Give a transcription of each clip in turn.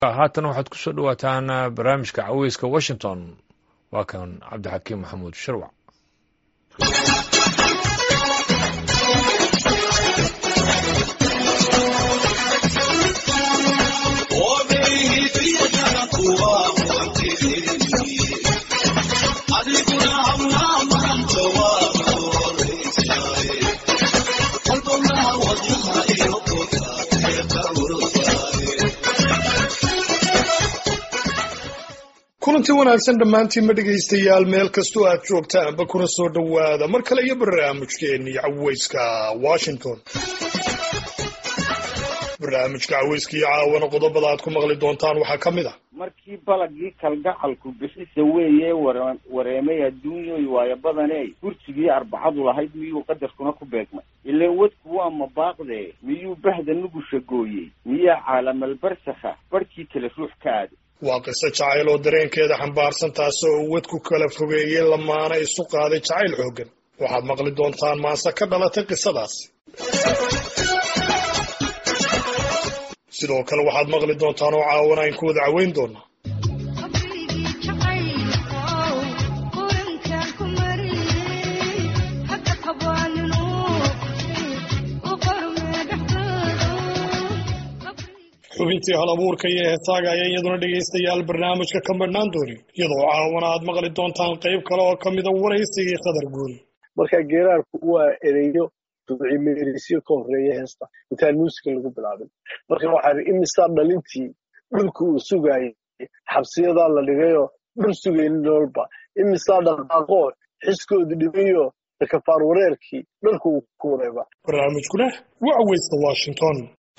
haatan waxaad ku soo dhawaataan barnaamijka caweyska Washington waa kan Cabdixakiim Maxamuud Shirwac. kulanti wanaagsan dhammaantiin ma dhegaystayaal meel kastoo aad joogtaanba kuna soo dhowaada mar kale iyo barnaamijkeennii caweyska Washington. barnaamijka caweyska iyo caawana qodobada aad ku maqli doontaan waxaa ka mid ah markii balagii kalgacalku bixisa weeye wareemay adduunyoy waayo badaney kursigii arbacadu lahayd miyuu qadarkuna ku beegmay ileen wadku waa mabaaqdee miyuu bahda nugusha gooyey miyaa caalamalbarsakha barhkii kale ruux ka aaday waa qiso jacayl oo dareenkeeda xambaarsan taasoo uu wadku kala fogeeyey lamaana isu qaaday jacayl xooggan waxaad maqli doontaan maanse ka dhalatay qisadaasi. sidoo kale waxaad maqli doontaan oo caawana ayn ku wada caweyn doonaa xubintii hal abuurka iyo heesaaga ayaa iyaduna dhegaystayaal barnaamijka ka madhnaan doonin iyadoo caawana aad maqli doontaan qayb kale oo ka mida waraysigii Qadar Guul. marka geeraarku waa ereyo ducimeerisyo ka horreeya heesta intaan muusiga lagu bilaabin marka waxaa imisa dhalintii dhulka uu sugayay xabsiyadaa la dhigayoo dhul sugaynin nololba imisa dhaqaaqoo xiskoodu dhibayo kafaar wareerkii dhalku uu ku wareeba. barnaamijkuna waa caweyska Washington.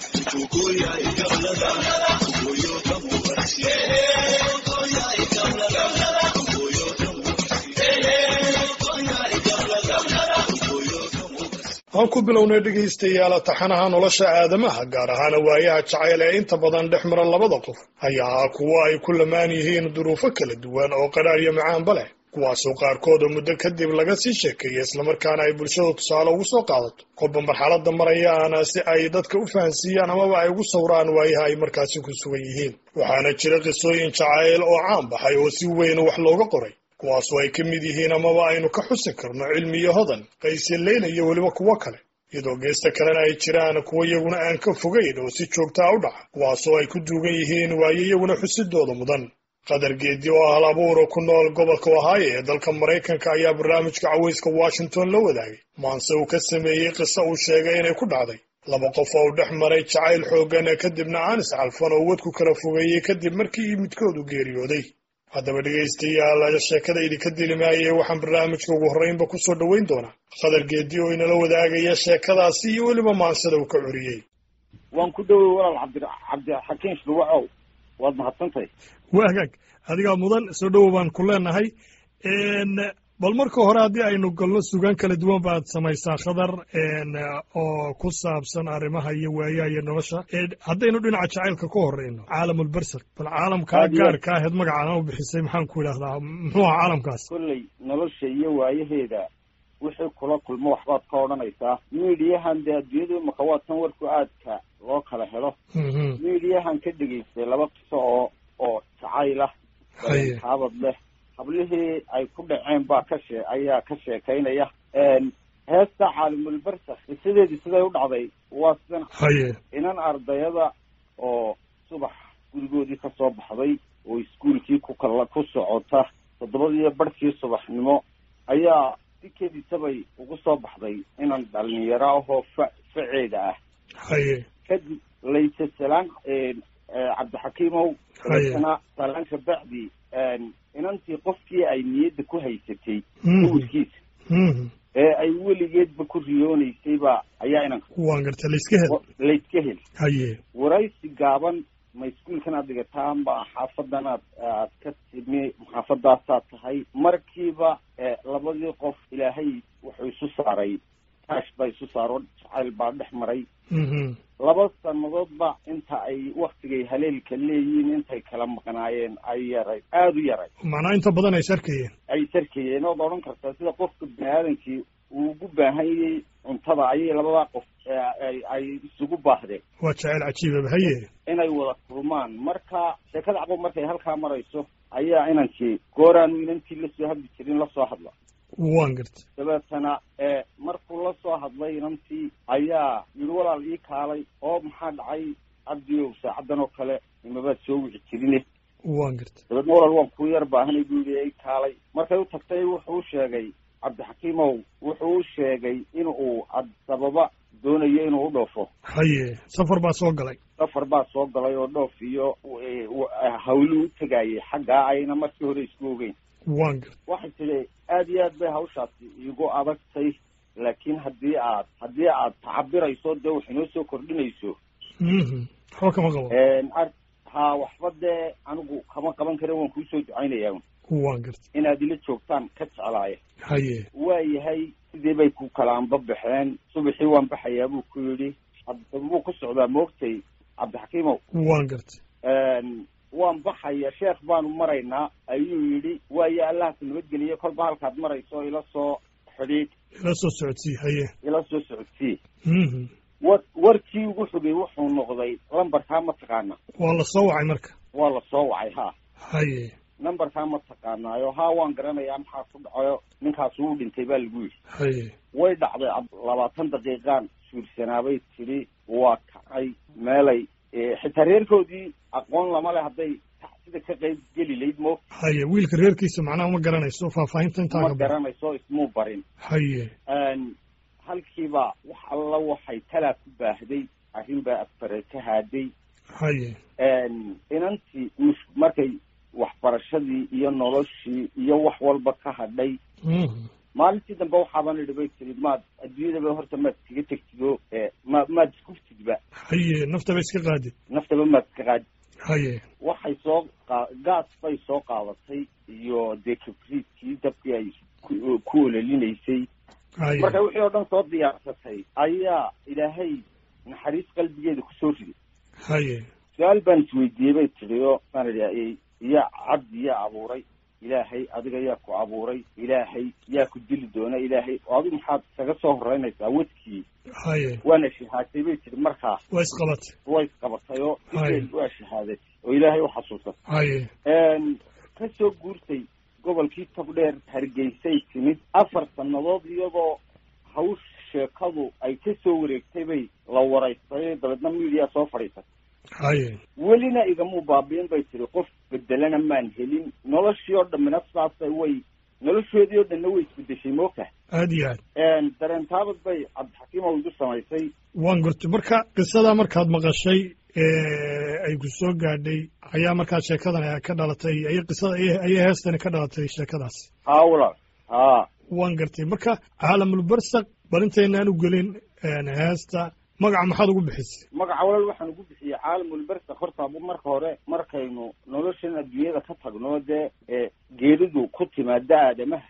aan ku bilownay dhegaystayaal taxanaha nolosha aadamaha gaar ahaan waayaha jacayl ee inta badan dhex mara labada qof ayaa kuwa ay ku lamaan yihiin duruufo kala duwan oo qadhaar iyo macaanba leh kuwaasoo qaarkood muddo kadib laga sii sheekeeyay islamarkaana ay bulshada tusaale ugu soo qaadato kolba marxaladda marayaana si ay dadka u fahansiiyaan amaba ay ugu sawraan waayaha ay markaasi ku sugan yihiin. waxaana jira qisooyin jacayl oo caan baxay oo si weyn wax looga qoray kuwaasoo ay ka mid yihiin amaba aynu ka xusi karno Cilmi iyo Hodan, Qays iyo Leyla iyo weliba kuwo kale iyadoo geesta kalena ay jiraan kuwa iyaguna aan ka fogeyn oo si joogta u dhaca kuwaasoo ay ku duugan yihiin waayo iyaguna xusidooda mudan. Qadar Geedi oo hal abuur ku nool gobolka Ohio ee dalka Mareykanka ayaa barnaamijka caweyska Washington la wadaagay maanse uu ka sameeyey qiso uu sheegay inay ku dhacday laba qof oo dhex maray jacayl xooggan kadibna aan iscalfan oo wadku kala fogeeyey kadib markii midkoodu geeriyooday. haddaba dhegaystayaal sheekada idinka dilimaayay waxaan barnaamijka ugu horreynba ku soo dhoweyn doonaa Qadar Geedi oo inala wadaagaya sheekadaasi iyo weliba maansada uu ka curiyey. waan ku dhowey walaal Cabdixakiim Shirwac waad mahadsantahay. waa hagaag adigaa mudan soo dhowow baan ku leenahay. bal marka hore haddii aynu galno sugaan kala duwan baad samaysaa Qadar oo ku saabsan arrimaha iyo waayaha iyo nolosha haddaynu dhinaca jacaylka ka horreyno caalamulbarsakh bal caalamkaa gaarka ahayd magacana u bixisay maxaan ku idhahdaa muxuu ahaa caalamkaas? kolley nolosha iyo waayaheeda wixii kula kulmo waxbaad ka odhanaysaa miidiyahan dee adduunyadu imaka waa tan warku aadka loo kala helo miidiyahan ka dhegaystay laba qiso oo jacayl ah xaabad leh hablihii ay ku dhaceen baa ayaa ka sheekaynaya heesta caalamulbarsakh qisadeedii siday u dhacday waa sidan inan ardayada oo subax gurigoodii ka soo baxday oo iskuulkii ku socota 7:00 subaxnimo ayaa sikadiisabay ugu soo baxday inan dhalinyaro ahoo faceeda ah kadib laysa salaan Cabdixakiimow salaanka bacdi inantii qofkii ay niyadda ku haysatay wiilkiisa ee ay weligeedba ku riyoonaysayba ayaa inanka waan gartay layska hel waraysi gaaban ma iskuulkan aad dhigataan ba xaafadan aad ka timi xaafadaasaad tahay markiiba labadii qof ilaahay wuxuu isu saaray taash baa isu saaro jacayl baa dhex maray 2 sannadoodba inta ay waktigay haleelka leeyihiin intay kala maqnaayeen ay yaray aada u yaray macnaa inta badan ay sarkayeen ood odhan kartaa sida qofka bini-aadankii uu ugu baahan yayay cuntada ayay labadaa qof ay isugu baahdeen. waa jacayl cajiibaba haye inay wada kulmaan. marka sheekada caqob markay halkaa marayso ayaa inankii gooraanu inantii lasoo hadli jirin lasoo hadla. waan gartay. dabeetana markuu la soo hadlay inantii ayaa yidhi walaal ii kaalay oo maxaa dhacay cabdiyow saacaddan oo kale imabaad soo wici jirine. waan gartay. dabeedna walaal waan kuu yar baahanay buu yidhi ii kaalay. markay u tagtay wuxuu sheegay cabdixakiimow wuxuu u sheegay inuu sababa doonayo inuu u dhoofo. haye safar baa soo galay oo dhoof iyo hawluu u tegayay xaggaa ayna markii hore isku ogeyn. waan gartay. waxay tidhi aad iyo aad bay hawshaasi igu adagtay laakiin haddii aad tacabirayso dee wax inoo soo kordhinayso. waxba kama qabo. waxba dee anigu kama qaban kare waan kuu soo ducaynayaa. waan gartay. inaad ila joogtaan ka jeclaaya. haye waayahay sidii bay ku kala anbabaxeen. subaxii waan baxayaa buu ku yidhi. buu ku socdaa moogtay cabdixakiimow. waan gartay. waan baxaya sheekh baanu maraynaa ayuu yidhi. waayo allaha ku nabadgeliye kolba halkaad marayso ila soo xidhiidh. ila soo socodsii haye. ila soo socodsii. warkii ugu xogay wuxuu noqday lambarkaa ma taqaana. waa la soo wacay marka. waa la soo wacay ha. haye. numberkaa ma taqaanaayo haa waan garanayaa maxaa ku dhacayo ninkaas uu dhintay baa lagu yidhi. haye. way dhacday 20 daqiiqaan suursanaabay tidhi waa kacay meelay xitaa reerkoodii aqoon lama leh hadday sida ka qayb geli layd mo. haye wiilka reerkiisa macnaha ma garanayso faahfaahinta intaa ma garanayso ismuu barin. haye. halkiiba wax alla waxay talaa ku baahday arrin baa afare ka haaday. haye. inantii markay waxbarashadii iyo noloshii iyo wax walba ka hadhay. maalintii dambe waxaaban idhi bay tiri maad adduunyadaba horta maad iskaga tegtido maad iskuftidba. haye naftaba iska qaadid. naftaba maad iska qaadid. haye. waxay soo gaas bay soo qaadatay iyo dee kabriidkii dabkii ay ku ololinaysay. marka wixii oo dhan soo diyaarsatay ayaa ilaahay naxariis qalbigeeda kusoo riday. haye. su-aal baan isweydiiyey bay tidhi oo maan idhi yaa cabdi yaa abuuray ilaahay adiga yaa ku abuuray ilaahay yaa ku dili doona ilaahay oo adigu maxaad isaga soo horeynaysaa wadkii. haye. waana shahaatay bay tidhi markaas. way isqabatay oo waa shahaaday oo ilaahay u xasuusatay. haye. ka soo guurtay gobolkii togdheer hargeysay timid 4 sannadood iyadoo hawsh sheekadu ay ka soo wareegtay bay la waraystay dabeedna miidiya soo fadhiisatay. haye. welina igamuu baabiin bay tiri qof bedelana maan helin noloshii oo dhammina saasay noloshoodii oo dhanna way isbedeshay moogtahay. aad iyo aad. dareentaabad bay cabdixakiimow igu samaysay. waan gurtay marka qisadaa markaad maqashay ay ku soo gaadhay ayaa markaa sheekadan ka dhalatay ayay heestani ka dhalatay sheekadaas. haa walaal haa. waan gartay marka caalamulbarsaq bal intaynaan u gelin heesta magaca maxaad ugu bixisay? magaca walaal waxaan ugu bixiyey caalamulbarsaq horta marka hore markaynu noloshan adduunyada ka tagno dee geeridu ku timaada aadamaha.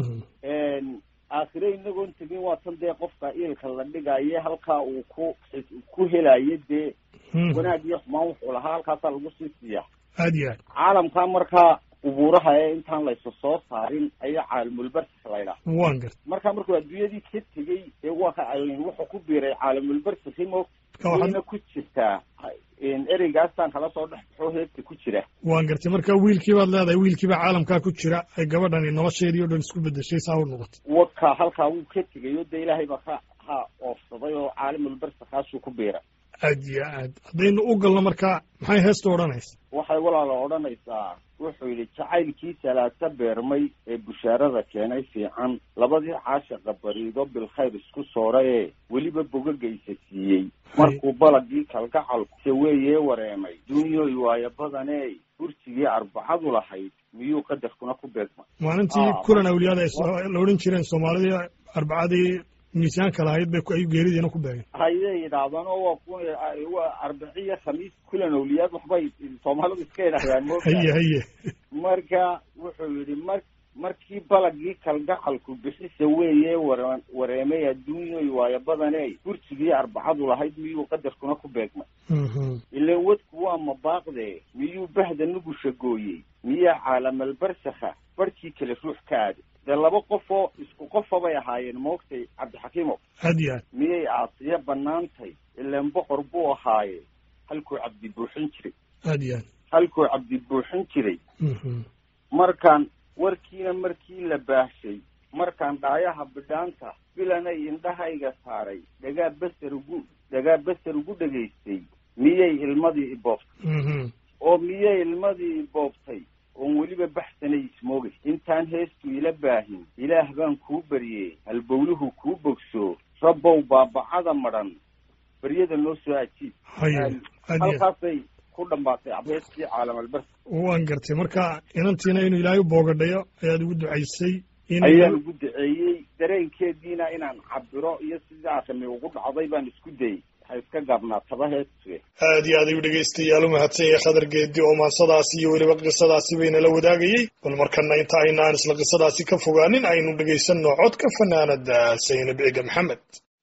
aakhire inagoon tegin waa tan dee qofka iilka la dhigaye halkaa uu ku helayo dee wanaag iyo xumaan wuxuu lahaa halkaasaa lagu sii siiyaa. aad iyo aad. caalamkaa markaa qubuuraha ee intaan laysa soo saarin ayaa caalamulbarsaq laydhaa. waan gartay. markuu adduunyadii ka tegey ee wuxuu ku biiray caalamulbarsaqi wayna ku jirtaa ereygaastaan kala soo dhex baxo heesta ku jira. waan gartay marka wiilkii baad leedahay wiilkiiba caalamkaa ku jira ay gabadhani nolosheedii o dhan isku bedeshay saa u noqotay. wadka halkaa wuu ka tegay oo dee ilaahay baa ka oofsaday oo caalamulbarsaqaasuu ku biiray. aad iyo aad. haddaynu u galno marka maxay heesta odhanaysa? waxay walaala odhanaysaa wuxuu yidhi jacaylkii salaata beermay ee bushaarada keenay fiican labadii caashaqa bariido bilkhayr isku sooraye weliba bogagaysa siiyey markuu balagii kalgacalku saweeyee wareemay dunyooy waayo badaney bursigii arbacadu lahayd miyuu qadarkuna ku beegmay. maalintii kulan awliyaada la odhan jireen soomaalidii arbacadii miisaanka lahayd bay ay geeridiina ku beegeen. hayay yidhaahdaan oo waa arbiciyo khamiis kulan awliyaad waxbay soomaalidu iska yidhahdaan. haye. marka wuxuu yidhi markii balagii kalgacalku bixisa weeye wareemay adduunyoy waayo badaney kursigii arbacadu lahayd miyuu qadarkuna ku beegmay ileen wadku waa mabaaqdee miyuu bahda nugusha gooyey miyaa caalamal barsakha barhkii kale ruux ka aaday dee laba qofoo isku qofa bay ahaayeen moogtay cabdixakiimow hadiya miyay aasiya bannaantay ileen boqor buu ahaaye halkuu cabdi buuxin jiray hadiya halkuu cabdi buuxin jiray markaan warkiina markii la baahshay markaan dhaayaha bidhaanta bilanay indhahayga saaray dhagaa basar ugu dhegaystay miyay ilmadii iboobtay oo miyay ilmadii iboobtay oon weliba baxsanay ismoogay intaan heestu ila baahin ilaah baan kuu baryey halbowluhu kuu bogso rabbow baabacada madhan baryada noo soo ajiib halkaasay ku dhammaatay abheestii caalamalbars waan gartay marka inantiina inuu ilaahay u boogadhayo ayaad ugu ducaysay ayaan ugu duceeyey dareenkeediina inaan cabiro iyo sidaa rami ugu dhacday baan isku dayey waxay iska gaabnaataba heestu aad iyo aad ayuu dhegaystayaal u mahadsan yahay khadar geedi oo maansadaasi iyo weliba qisadaasi bayna la wadaagayey bal markana inta aynaan isla qisadaasi ka fogaanin aynu dhegaysanno codka fanaanada Zaynab Ega Maxamed.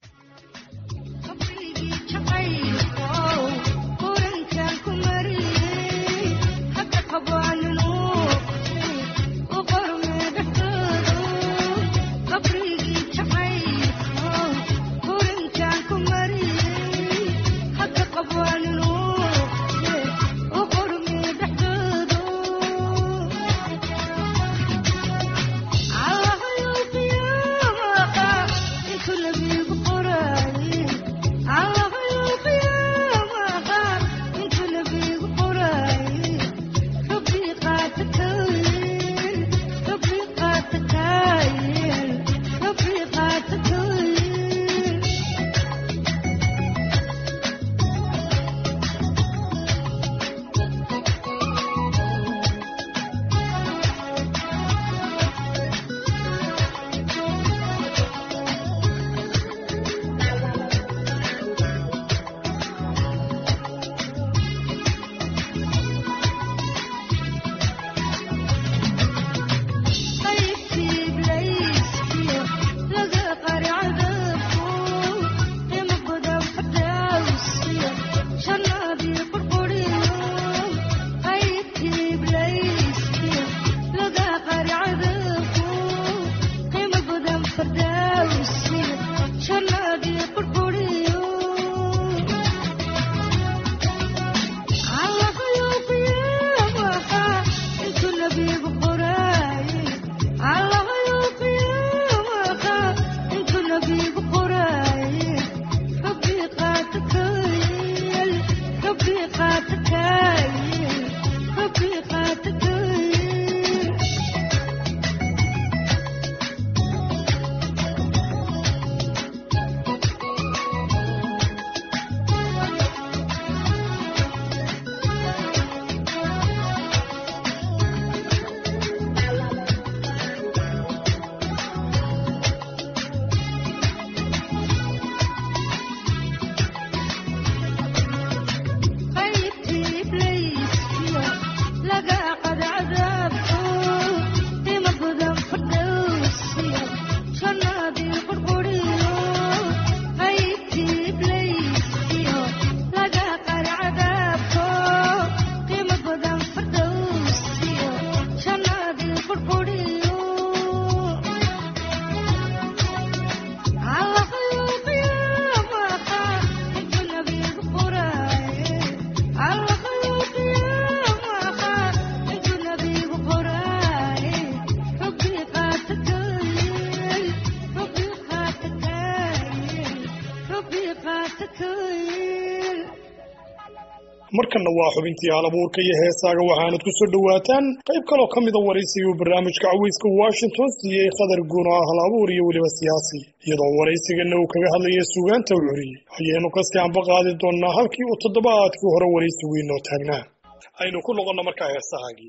markana waa xubintii halabuurka iyo heesaaga waxaanad ku soo dhawaataan qayb kaloo ka mid a waraysiga uu barnaamijka cawayska Washington siiyay Khadar Guuno halabuur iyo waliba siyaasi iyadoo waraysigana uu kaga hadlayay suugaanta uu xuriyay ayaynu kasii anba qaadi doonaa halkii uu toddobaadkii hore waraysigu inoo taagnaa aynu ku noqono markaa heesahaagii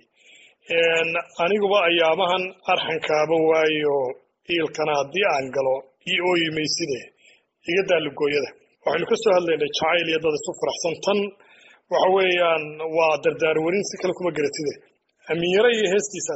aniguba ayaamahan arxankaaba waayo iilkana haddii aan galo ii ooyimayside iga daalugooyada waxaynu ka soo hadlaynay jacayl iyo dad isu faraxsan tan waxa weeyaan waa dardaar warin si kale kuma garatide amiin yare iyo heestiisaas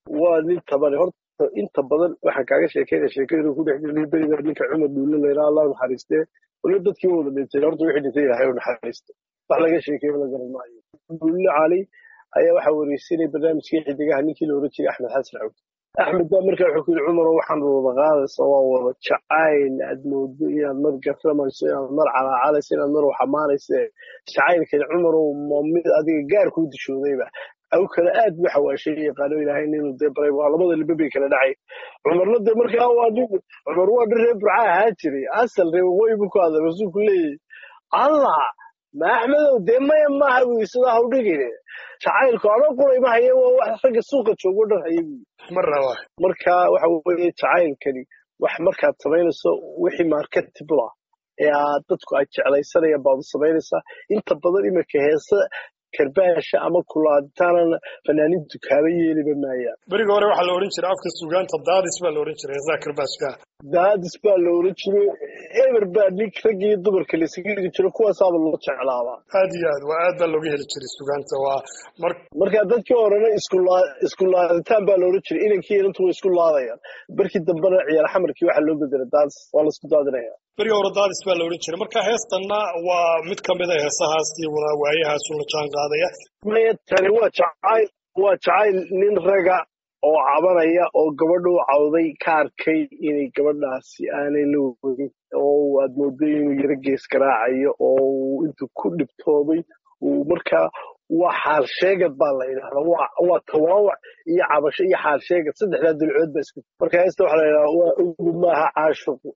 waa nin tabane horta inta badan waxaan kaaga sheekeynaya sheekadii ku dhex jirnay beriga ninka cumar duulle layidhaha allah naxariistee wali dadkii wada dhintay horta wixii dhintay ilaahay u naxariisto wax laga sheekeeyo la garan maayo duulle cali ayaa waxaa wareysanay barnaamijkii xidigaha ninkii la oran jiray axmed xasan cawd axmed baa markaa wuxuu ku yidhi cumar waxaan wada qaadaysa waa wada jacayl aad moodo inaad mar garamayso inaad mar calaacalayso inaad mar waxamaanayso jacaylkan cumarow ma mid adiga gaar kuu dishoodayba aw kale aad buu xawaashay yaqaano ilaahay inuu dee baray waa labada liba bay kala dhacay cumarna dee markaa cumar waa nin reer burca ahaa jiray asal reer waqooyi buu ku hadlay masuu ku leeyahy allah ma axmedow dee maya maaha buu sidaa ha u dhigine jacaylku anoo quray ma haye waa wax ragga suuqa joogo dhan haye buu marka waxa weeye jacaylkani wax markaad samaynayso wixii marketable ah ee aad dadku ay jeclaysanayaan baad u samaynaysaa inta badan iminka heesa karbaasha ama kulaaditaanana fanaaniintu kaaba yeeliba maayaan beriga hore waxaa la oran jiray afka sugaanta daadis baa la oran jiray heesaha karbaashka daadis baa la oran jiray eber baa nin raggii dumarka laysaga dhigi jiro kuwaasaaba loo jeclaabaa aad iyo aad waa aad baa looga heli jiray sugaanta waa markaa dadkii horena isku laaditaan baa la oran jiray inankii inantu way isku laadayaan barkii dambena ciyaar xamarkii waxaa loo bedelay daadis waa la isku daadinaya beriga hore daadis baa la oran jiray marka heestanna waa mid ka mid a heesahaas iyo waayahaasu la jaan qaadaya maya tani waa jacayl nin raga oo cabanaya oo gabadhu cawday ka arkay inay gabadhaasi aanay la wadin oo aad mooday inuu yaro gees garaacayo oo intuu ku dhibtoobay uu markaa waa xaal sheegad baa la yidhahdaa waa tawaawac iyo cabasho iyo xaal sheegad saddexdaa dulcood ba isku marka heesta waxaa la yidhahdaa waa ugub maaha caashiqu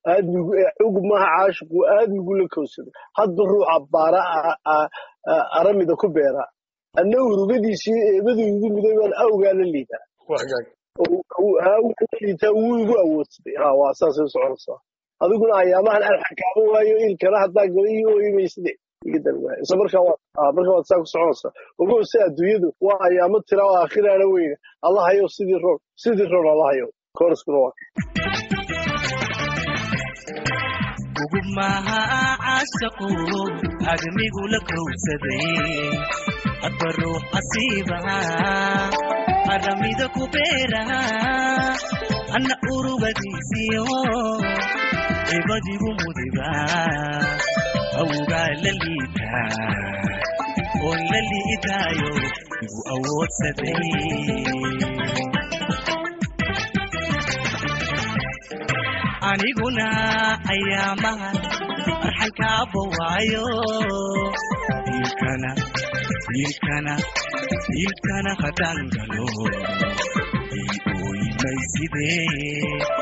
aadmigu la kowsado hadda ruuxa baara aramida ku beera anna urugadiisii eebadii igu muday baan awgaa la liitaa wuu igu awoodsaday waa saasay u soconaysaa adiguna ayaamahan aan xakaamo waayo ilkana haddaa gaba ii ooyimaysde isla markaa waad saa ku soconaysaa ogow si adduunyadu waa ayaamo tira oo aakhiraana weyne allahayow sidii roon allahayow kooriskuna waa ugub maaha caashaqu admigu la kowsaday hadba ruux asiibaha aramida ku beeraha anna urugadiisiyo ebadigu mudiba awgaa la liitaa oo la liitaayo igu awoodsaday aniguna ayaamahan arxankaaba waayo ilkana hadangalo ii ooyimaysidee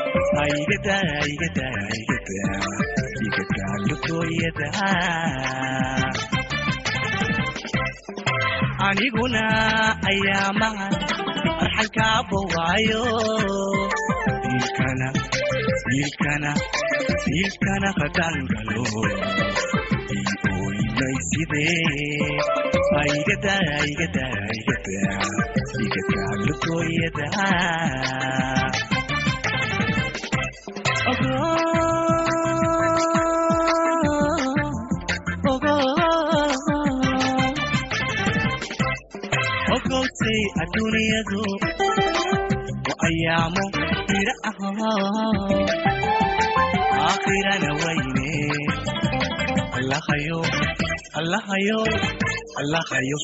igadaalutooyada aniguna ayaamahan arxankaaba waayo ilkana hadangalo ii ooyimaysidee igadaalutooyada ogowtay adduuniyadu wa ayaamo ira ahoo aakhirana wayne allahayo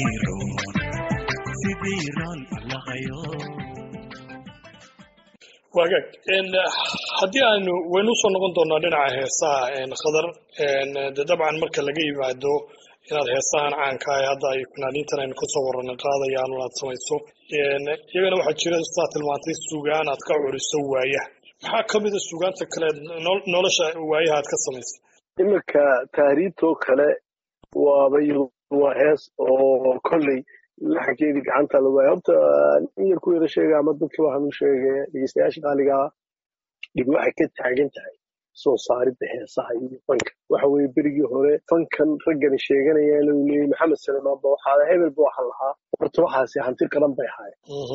sidiiroon allahayo wagaag haddii waynu usoo noqon doonaa dhinaca heesaha khadar de dabcan marka laga yimaado inaad heesahan caanka ah hadda ay fanaaniintan aynu kasoo warranay qaadayaan oo aad samayso iyagana waxaa jira sidaa tilmaantay sugaan aad ka curiso waayaha maxaa ka mida sugaanta kale nolosha waayaha aad ka samaysay iminka tahriibtoo kale waa hees oo kolley laxankeedii gacanta la waaya horta in yar ku yara sheega ama dadka waxaan u sheegaya dhegeystayaasha qaaligaa dhib waxay ka taagan tahay soo saaridda heesaha iyo fanka waxa weeye berigii hore fankan raggani sheeganayaan uu leeyay maxamed salmaan ba waxaa hebel ba waxaan lahaa horta waxaasi hanti qaran bay ahaayeen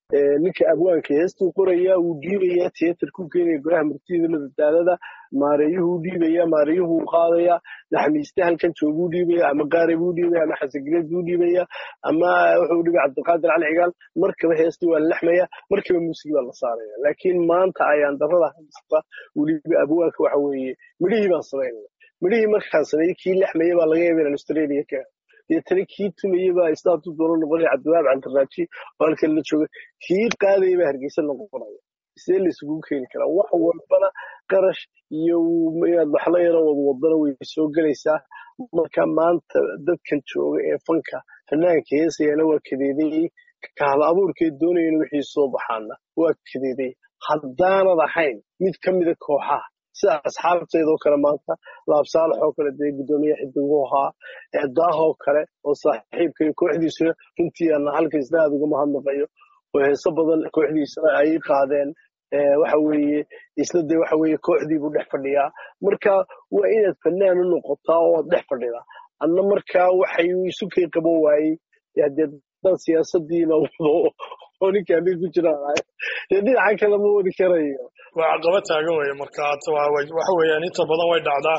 ninka abwaanka heestuu qorayaa wuu dhiibayaa theaterkuu keenaya golaha martida madadaalada maareeyuhu u dhiibaya maareeyuhu u qaadaya naxmiiste halkan jooguu dhiibaya ama qaare buu dhiibaya ama xasangileed buu dhiibaya ama wuxuu dhibay cabdiqaadir cali cigaal markaba heestii waa la laxmaya markaba muusigi baa la saaraya laakiin maanta ayaan darada haysta weliba abwaanka waxa weeye midhihii baan samaynaya midhihii markaan sameeyey kii laxmaya baa laga yaaba inaan australia ka deetana kii tumayey baa istaatu doono noqonaya cabdiwaab cantaraaji oo halkan la jooga kii qaadaya baa hargeysa noqonaya see la isugu keeni karaa wax walbana qarash iyo inaad waxla yaro wadwadana way soo gelaysaa marka maanta dadkan jooga ee fanka fanaanka heesayana waa kadeedayey kahla abuurkeed doonayana wixii soo baxaana waa kadeedayey haddaanad ahayn mid ka mida kooxaha sida asxaabteedoo kale maanta laabsaalax oo kale dee guddoomiye xidigu ahaa daahoo kale oo saaxiibka iyo kooxdiisuna runtii ana halka isna aad uga mahadnaqayo oo heeso badan kooxdiisana ay qaadeen waxa weeye isna dee waxa weeye kooxdiibuu dhex fadhiyaa marka waa inaad fanaan u noqotaa oo aad dhex fadhidaa anna markaa waxay isu kay qaban waayey dee dad siyaasadiina wado oo ninkaan ku jiraan dee dhinaca kale ma wadi karayo waa caqabad taagan weeye marka waxa weeyaan inta badan way dhacdaa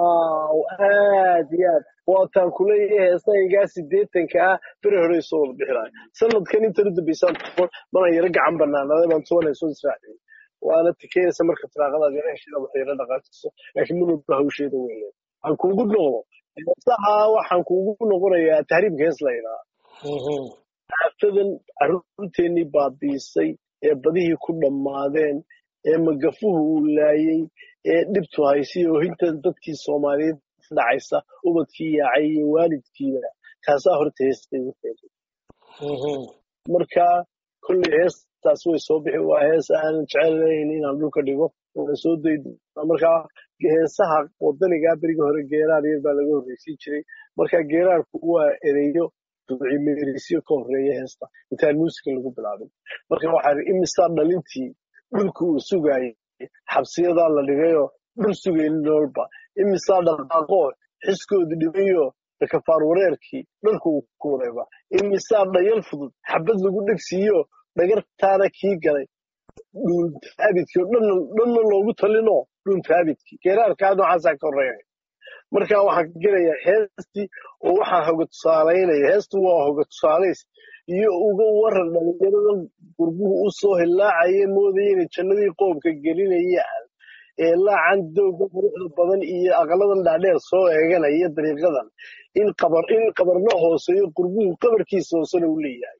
aad iyo aad waataan kuleeyahay heesaygaa 80 beri hore soo wada bixinaayo sanadkan inta u dambeysaan mana yara gacan banaanaaday baan tobanay soo israaciyay waana tikeysa marka firaaqada yara heshida wax yara dhaqaajiso laakiin munubba hawsheeda weeyaan aan kuugu noqdo heesaha waxaan kuugu noqonayaa tahriibka hees la yidhaha aaftadan carruurteennii baabiisay ee badihii ku dhammaadeen ee magafuhu uu laayey ee dhibtu haysay oo hinta dadkii soomaaliyeed dhacaysa ubadkii yaacay iyo waalidkiiba kaasaa horta heestay u keenay marka kolley heestaas way soo bixi waa hees aanan jecelayn inaan dhulka dhigo waan soo daydo markaa heesaha wadanigaa beriga hore geeraar yar baa laga horreysiin jiray marka geeraarku waa ereyo ducimeerisyo ka horreeya heesta intaan muusika lagu bilaabin marka waxaa imisaa dhalintii dhulka uu sugaayay xabsiyadaa la dhigayoo dhul sugaynin noolba imisaa dhaqaaqoo xiskooda dhibayo kafaar wareerkii dharka uu ku wareeba imisaa dhayal fudud xabad lagu dhegsiiyo dhagartaana kii galay dhulfaabidkii dhanna loogu talinoo dhulfaabidkii geeraarkaa noocaasaa ka horreeya markaa waxaan gelayaa heestii oo waxaan hoga tusaalaynaya heestu waa hoga tusaalays iyo uga waran dhalinyarada gurbuhu u soo hilaacaya moodaya inay jannadii qoomka gelinayaan ee laacan dowga quruxda badan iyo aqaladan dhaadheer soo eeganaya dariiqadan in qabarna hooseeyo gurbuhu qabarkiisa hoosena u leeyahay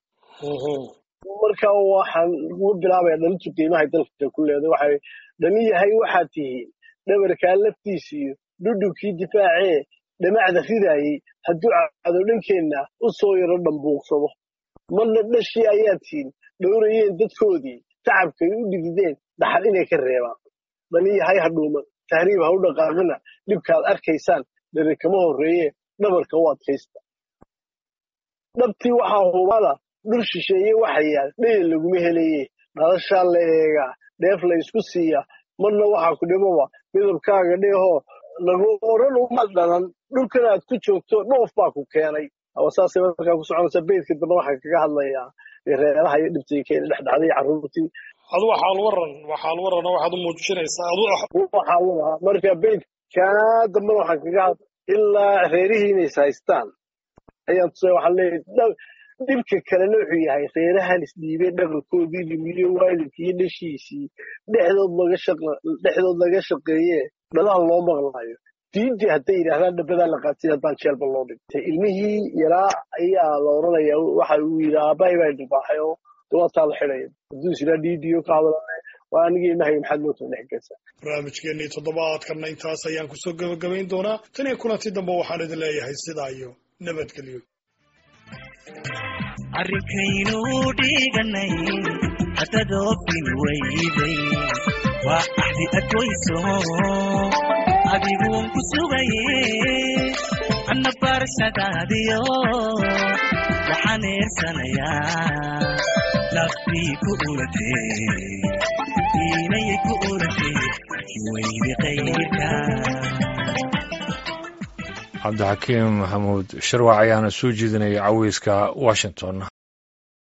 markaa waxaan uga bilaabaya dhalintu qiimahay dalka ku leedahay waxay dhalin yahay waxaad tihiin dhabarkaa laftiisiiyo dhudhubkii difaacee dhamacda ridaayey hadduu cado dhankeenna u soo yaro dhambuuqsado marna dhashii ayaa tihiin dhowrayeen dadkoodii tacabkay u dhigideen dhaxal inay ka reebaan dhalin yahay ha dhuuman tahriib ha u dhaqaaqina dhibkaad arkaysaan dhere kama horreeye dhabarka u adkaysta dhabtii waxaa hubada dhul shisheeye waxa yaal dhayal laguma helaye dhalashaa la eegaa dheef la isku siiya marna waxaa ku dhibaba midabkaaga dheehoo lagu oran uma dhalan dhulkan aad ku joogto dhoof baa ku keenay saasay markaa ku soconaysa beydka dambe waxaan kaga hadlayaa reeraha iyo dhibtay keena dhexdhacday carruurtii adu waxaal waran waxaad u muujinaysaa marka beydkaa dambe waxaan kaga hadla ilaa reerihii inays haystaan ayaan tusay waxaan leeyahay dhibka kalena wuxuu yahay reerahan isdhiibay dhaqankoodii dhimiyo waalidkii iyo dhashiisii dhexdood laga shaqeeye dhalaha loo maqlaayo diintii hadday yidhaahdaan dhabadaa la qaatay haddaan jeelba loo dhigtay ilmihii yaraa ayaa la oranaya waxa uu yidhi aabbahay baa dhibaaxay oo dawaataa la xidhaya hadduu is yidhaa dhiidiyo ka hadlane waa anigii ilmahay maxaad moota dhex geysaa barnaamijkeennii toddobaadkanna intaas ayaan kusoo gabagabayn doonaa tan iyo kulanti dambe waxaan idin leeyahay sidaa iyo nabadgelyo arrinkaynu dhiganay haddad oofin weyday waa axdi adwayso adiguun ku sugaye anna barashadaadiyo waxaan eersanayaa laftii ku uratee diinayay ku uratee weydi qayrka cabdixakiim maxamuud sharwac ayaana soo jeedinaya caweyska washington